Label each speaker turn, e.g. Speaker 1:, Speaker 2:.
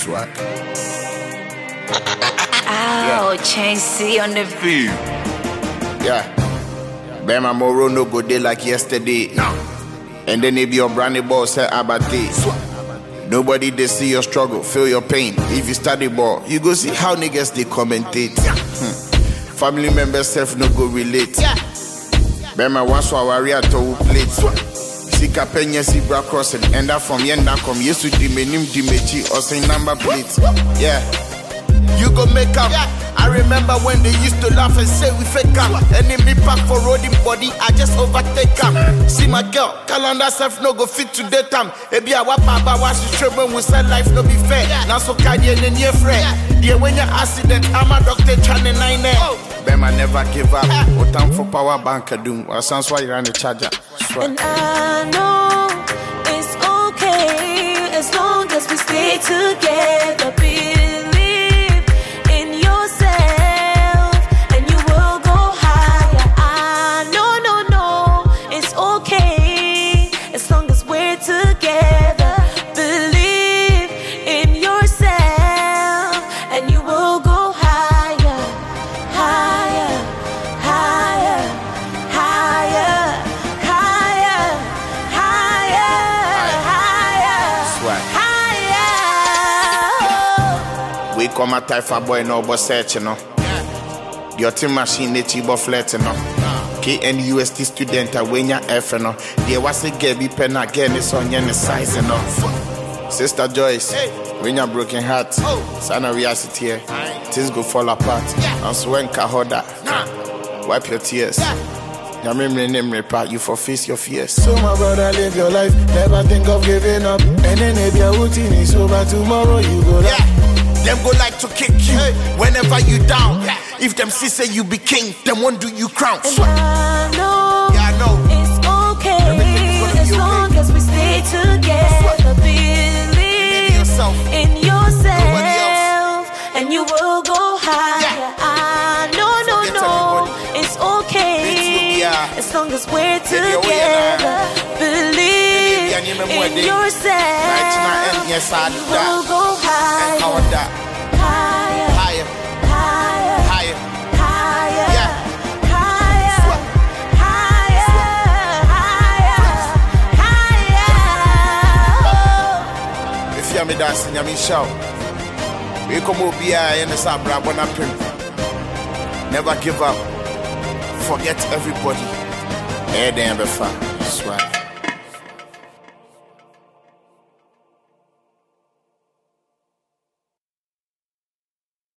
Speaker 1: Swag.
Speaker 2: Ow, Chain C on the beat.
Speaker 1: Yeah. Bema Moro no go day like yesterday. No. And then if your brandy ball say abate. Nobody they see your struggle, feel your pain. If you study ball, you go see how niggas they commentate. Family members self no go relate. Bema once wa warrior to plate. Sika penye si bra crossing. End up from yenda come yesu di menim di mechi or say number plate. Yeah. You go make up. I remember when they used to laugh and say we fake up. Enemy pack for roading body, I just overtake up. See my girl, calendar self no go fit to date time. Ebi a wap baba wash the trouble we say life no be fair. Now so cardi and near friend. Yeah, when you're accident, I'm a doctor channel 9. Bema never give up. O time for power bank doom. Or sounds why you run the charger.
Speaker 3: And I know it's okay as long as we stay together.
Speaker 1: We come a type of boy no but search no. Your team machine they cheap flirt no. KNUST student when ya F no. There was a Gabby pen again it's on your size no. Sister Joyce, when you broken heart, sana reality here, things go fall apart. And so when kahoda, wipe your tears. You for face your fears.
Speaker 4: So my brother, live your life. Never think of giving up. And then maybe a routine is over tomorrow. You go like.
Speaker 1: Them go like to kick you whenever you down. If them see say you be king, them won't do you crown.
Speaker 3: And I know, it's okay as long as we stay together. Believe in yourself, and you will go higher. I know, it's okay as long as we're together. Believe in yourself, you will go higher. Higher, higher, higher, higher, higher, higher, higher.
Speaker 1: If you are me dancing, you are me shout. We come over here and the sabra bona pim. Never give up. Forget everybody. Hey, damn, Swag.